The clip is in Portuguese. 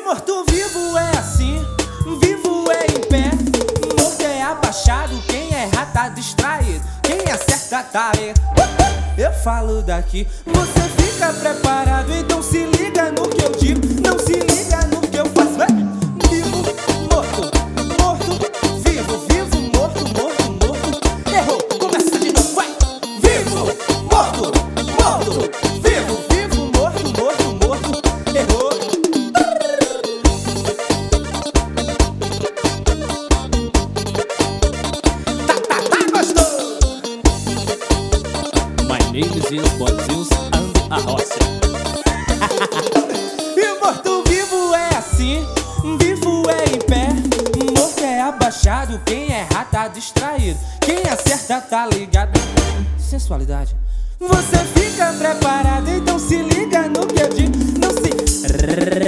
morto-vivo é assim, vivo é em pé, morto é abaixado, quem erra tá distraído, quem acerta tá aí. Eu falo daqui, você fica preparado, então se liga no que eu digo, não se liga no que eu faço. Vivo, morto, morto, vivo, vivo, morto, morto, morto. Errou, começa de novo, vai. Vivo, morto, morto, vivo, vivo, morto, morto, morto. Errou. Gostou? My name is Bozinhos and a Roça. E o morto-vivo é assim, vivo é em pé, morto é abaixado, quem erra tá distraído, quem acerta tá ligado. Sensualidade. Você fica preparado, então se liga no que eu digo, não se